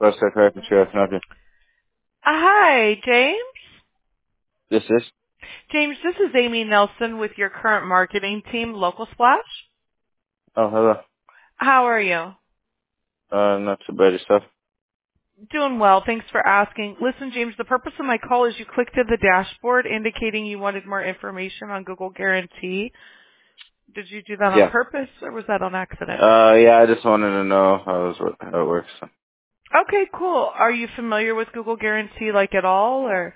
Westside Carpentry, I can help you. Hi, James. This is? James, this is Amy Nelson with your current marketing team, Local Splash. Oh, hello. How are you? Not too bad yourself. Doing well. Thanks for asking. Listen, James, the purpose of my call is you clicked to the dashboard indicating you wanted more information on Google Guarantee. Did you do that on Yeah. purpose or was that on accident? Yeah, I just wanted to know how it works. Okay, cool. Are you familiar with Google Guarantee like at all or?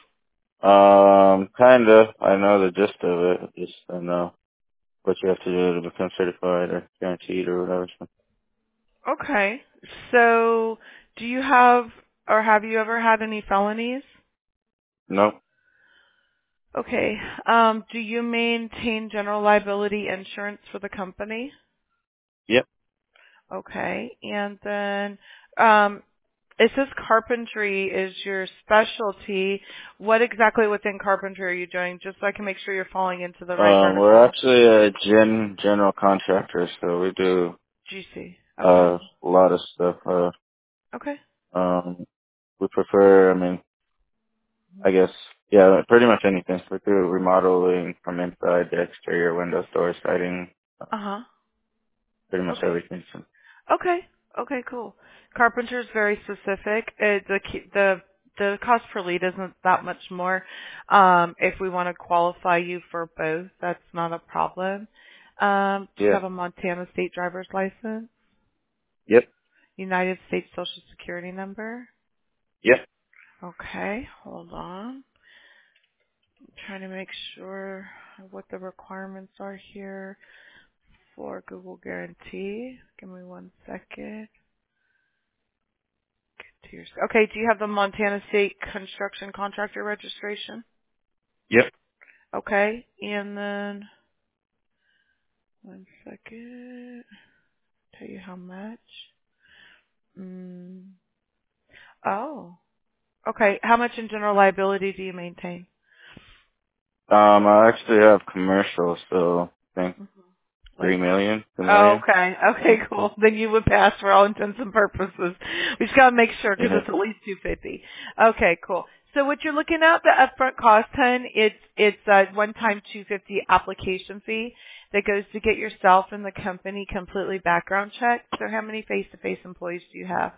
Kinda. I know the gist of it. Just I know what you have to do to become certified or guaranteed or whatever. So. Okay. So, do you have or have you ever had any felonies? Nope. Okay. Do you maintain general liability insurance for the company? Yep. Okay. And then it says carpentry is your specialty. What exactly within carpentry are you doing? Just so I can make sure you're falling into the right We're vertical. actually a general contractor, so we do GC. Okay. a lot of stuff. Okay. We prefer. I guess, yeah, pretty much anything. We do remodeling from inside, the exterior, windows, doors, siding, Uh-huh. pretty much Okay. everything. So, Okay. Okay, cool. Carpenter is very specific. The cost per lead isn't that much more. If we want to qualify you for both, that's not a problem. Do you yeah. have a Montana state driver's license? Yep. United States Social Security number? Yep. Okay, hold on. I'm trying to make sure what the requirements are here for Google Guarantee. Give me one second. Okay, do you have the Montana State Construction Contractor Registration? Yep. Okay, and then, one second, tell you how much. Mm, oh, okay, how much in general liability do you maintain? I actually have commercial, so I think Like, 3 million, 2 oh, million. okay, okay, cool. Then you would pass for all intents and purposes. We just gotta make sure because Yeah. it's at least 250. Okay, cool. So what you're looking at, the upfront cost, hun, it's a one-time 250 application fee that goes to get yourself and the company completely background checked. So how many face-to-face employees do you have?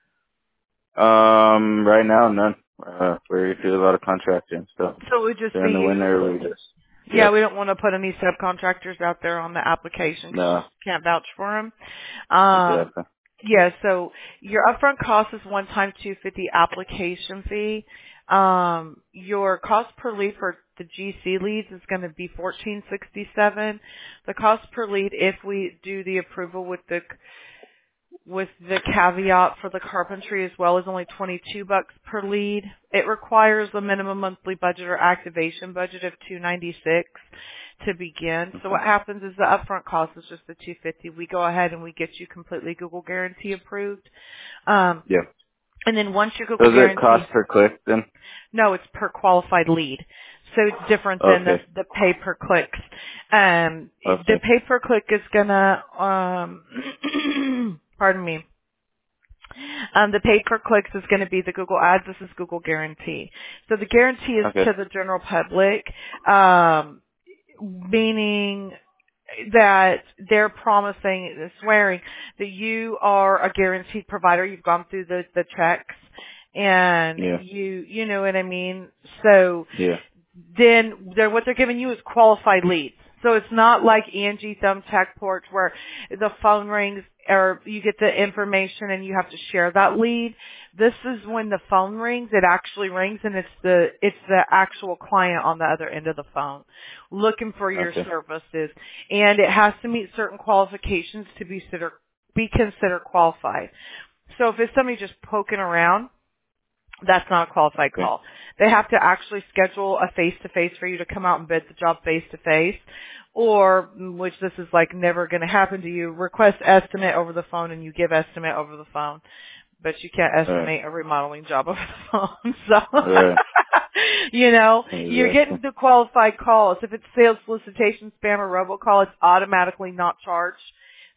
Right now, none. We do a lot of contracting stuff. So it would just be During the you. winter, we just, Yeah, yep. we don't want to put any subcontractors out there on the application because you No, just can't vouch for them. Um, exactly. yeah, so your upfront cost is one-time 250 application fee. Your cost per lead for the GC leads is going to be 1467. The cost per lead, if we do the approval with the caveat for the carpentry as well, is only $22 per lead. It requires a minimum monthly budget or activation budget of $296 to begin. So what happens is the upfront cost is just the $250. We go ahead and we get you completely Google Guarantee approved. Um, Yep. and then once your Google Does it Guarantee, cost per click then? no, it's per qualified lead. So it's different than Okay. the pay per clicks. The Okay. pay per click is gonna, pardon me. The pay per clicks is going to be the Google Ads. This is Google Guarantee. So the guarantee is Okay. to the general public, meaning that they're promising, swearing that you are a guaranteed provider. You've gone through the checks and Yeah. you know what I mean? So Yeah. then what they're giving you is qualified leads. So it's not like Angie Thumbtack Porch where the phone rings or you get the information and you have to share that lead. This is when the phone rings, it actually rings and it's the actual client on the other end of the phone looking for your Okay. services. And it has to meet certain qualifications to be considered qualified. So if it's somebody just poking around, that's not a qualified Okay. call. They have to actually schedule a face-to-face for you to come out and bid the job face-to-face. Or, which this is like never going to happen to you, request estimate over the phone and you give estimate over the phone. But you can't Alright. estimate a remodeling job over the phone. So, Right. you're Exactly. getting the qualified calls. If it's sales solicitation, spam, or robocall, it's automatically not charged.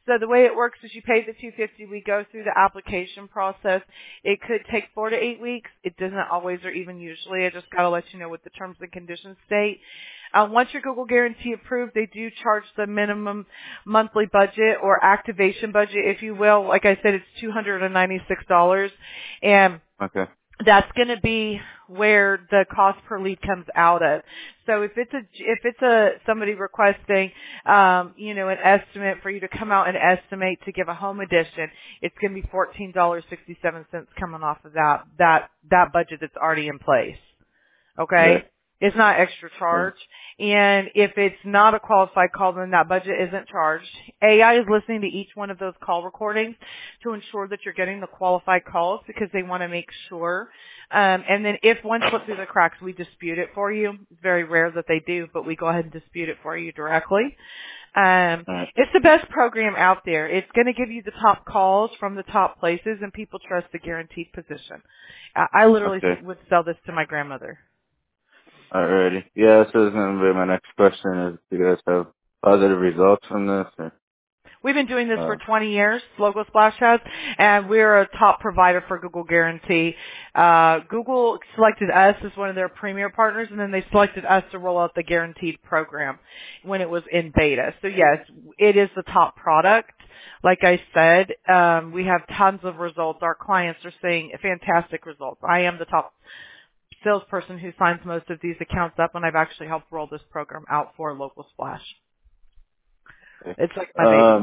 So the way it works is you pay the $250. We go through the application process. It could take 4 to 8 weeks. It doesn't always or even usually. I just got to let you know what the terms and conditions state. Once your Google Guarantee approved, they do charge the minimum monthly budget or activation budget, if you will. Like I said, it's $296, and Okay. that's going to be where the cost per lead comes out of. So if it's a somebody requesting, an estimate for you to come out and estimate to give a home edition, it's going to be $14.67 coming off of that budget that's already in place. Okay? Right. It's not extra Right. charge. And if it's not a qualified call, then that budget isn't charged. AI is listening to each one of those call recordings to ensure that you're getting the qualified calls because they want to make sure. And then if one slips through the cracks, we dispute it for you. It's very rare that they do, but we go ahead and dispute it for you directly. All right. It's the best program out there. It's going to give you the top calls from the top places, and people trust the guaranteed position. I literally Okay. would sell this to my grandmother. Alrighty. Yeah, this is going to be my next question is, do you guys have positive results from this? Or, We've been doing this for 20 years, Logo Splash has, and we're a top provider for Google Guarantee. Google selected us as one of their premier partners, and then they selected us to roll out the Guaranteed program when it was in beta. So yes, it is the top product. Like I said, we have tons of results. Our clients are seeing fantastic results. I am the top salesperson who signs most of these accounts up, and I've actually helped roll this program out for Local Splash. okay. It's like my baby.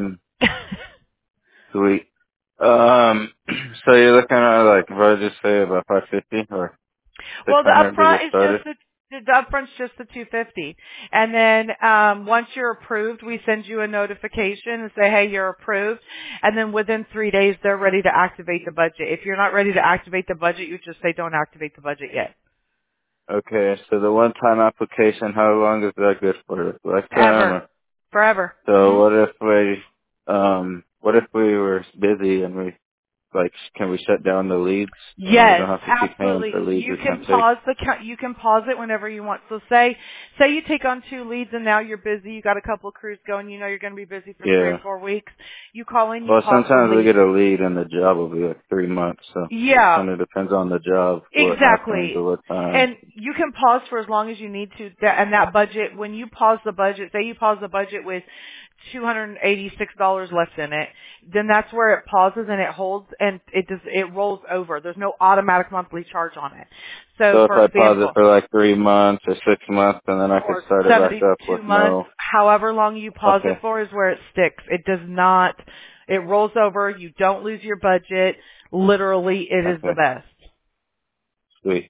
Sweet. So you're looking at like, what did you say, about 550 or Well, the 600 to upfront get is started? just the upfront's just the 250, and then once you're approved, we send you a notification and say, hey, you're approved, and then within 3 days they're ready to activate the budget. If you're not ready to activate the budget, you just say don't activate the budget yet. Okay, so the one-time application, how long is that good for? Lifetime? Ever, Or, forever. so what if we were busy and we, like, can we shut down the leads and we Yes, don't have to keep paying absolutely. for leads You or can something? pause it whenever you want. So say you take on 2 leads and now you're busy. You got a couple of crews going. You know you're going to be busy for 3 or Yeah. 4 weeks. You call in, you Well, pause the sometimes we lead. get a lead and the job will be like 3 months, so Yeah, kind of depends on the job, what happens exactly. or what time. And you can pause for as long as you need to. And that budget, when you pause the budget, say you pause the budget with $286 left in it, then that's where it pauses and it holds and it rolls over. There's no automatic monthly charge on it. So So if for I pause it example, for like 3 months or 6 months and then I could or start it back up 72 with months, no, however long you pause it okay, for is where it sticks. It does not, it rolls over. You don't lose your budget. Literally, it is the okay, best. sweet.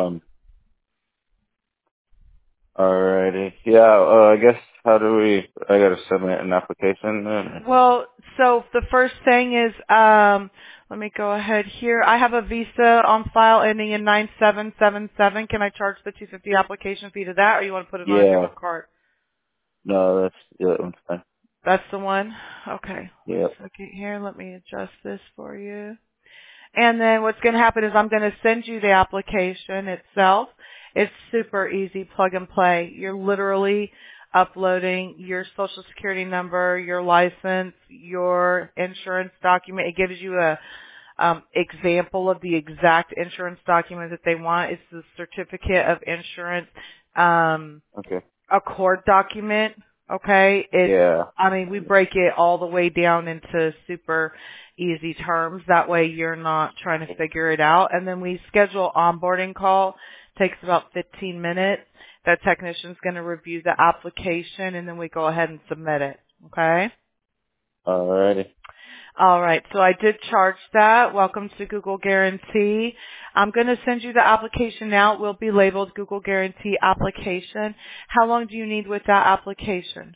Alrighty. Yeah, I guess I gotta submit an application then? Well, so the first thing is, let me go ahead here. I have a Visa on file ending in 9777. Can I charge the 250 application fee to that, or you want to put it on a Yeah, different card? no, that one's fine. That's the one? Okay. One Yep. second here. Let me adjust this for you. And then what's going to happen is I'm going to send you the application itself. It's super easy, plug and play. You're literally uploading your social security number, your license, your insurance document. It gives you a example of the exact insurance document that they want. It's the certificate of insurance. Okay. A court document, okay? Yeah. We break it all the way down into super easy terms. That way you're not trying to figure it out. And then we schedule onboarding call. Takes about 15 minutes. That technician's going to review the application and then we go ahead and submit it, okay? Alrighty. All right, so I did charge that. Welcome to Google Guarantee. I'm going to send you the application now. It will be labeled Google Guarantee application. How long do you need with that application?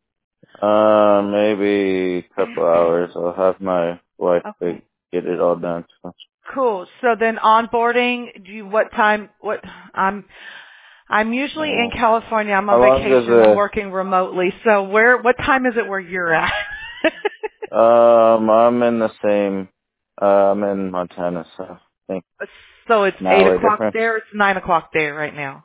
Maybe a couple hours. I'll have my wife to Okay. get it all done. So. Cool. So then onboarding, I'm usually in California. I'm on How long does vacation. I'm working remotely. So what time is it where you're at? I'm in the same, I'm in Montana, so I think So it's an 8 hour o'clock difference. there. It's 9 o'clock there right now.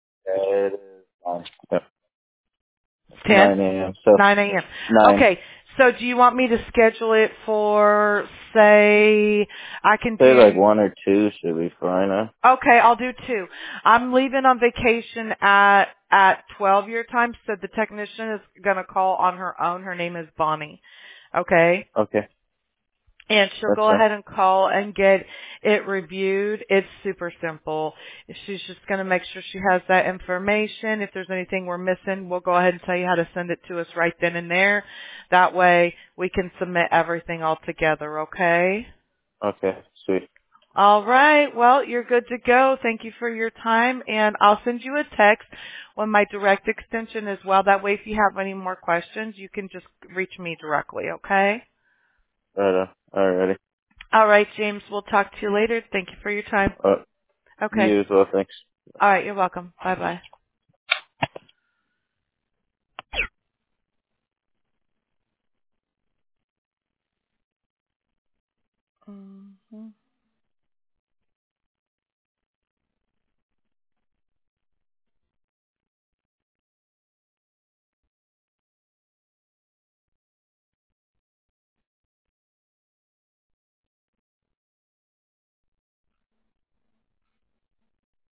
It is 9. Yep. 10? 9 a.m. So 9 a.m. 9. Okay. So do you want me to schedule it for, say, I can Say like do, 1 or 2 should be fine. okay, I'll do 2. I'm leaving on vacation at 12 your time, so the technician is going to call on her own. Her name is Bonnie. Okay? Okay, And she'll that's go fine. ahead and call and get it reviewed. It's super simple. She's just going to make sure she has that information. If there's anything we're missing, we'll go ahead and tell you how to send it to us right then and there. That way we can submit everything all together, okay? Okay, sweet. All right. Well, you're good to go. Thank you for your time, and I'll send you a text with my direct extension as well. That way if you have any more questions, you can just reach me directly, okay? Right on. Alrighty. All right, James. We'll talk to you later. Thank you for your time. Okay. You as well. Thanks. All right. You're welcome. Bye-bye. Mhm.